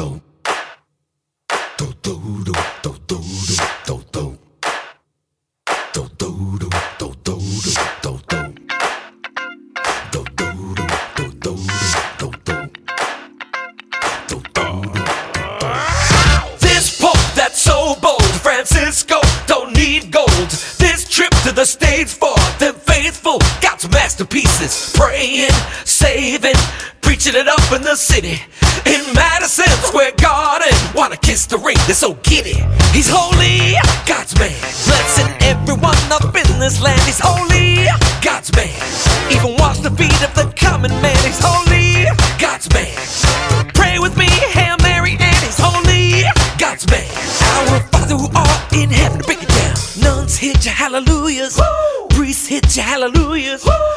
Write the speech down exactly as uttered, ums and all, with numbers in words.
Francisco don't need gold. This trip to the States for them faithful. God's masterpieces, praying, saving, preaching it up in the city. In Madison Square Garden, wanna kiss the ring, they're so giddy. He's holy, God's man, blessing everyone up in this land. He's holy, God's man, even wash the feet of the common man. He's holy, God's man. Pray with me, Hail Mary, and he's holy, God's man. Our Father who art in heaven, break it down. Nuns hit your hallelujahs, woo! Priests hit your hallelujahs, woo!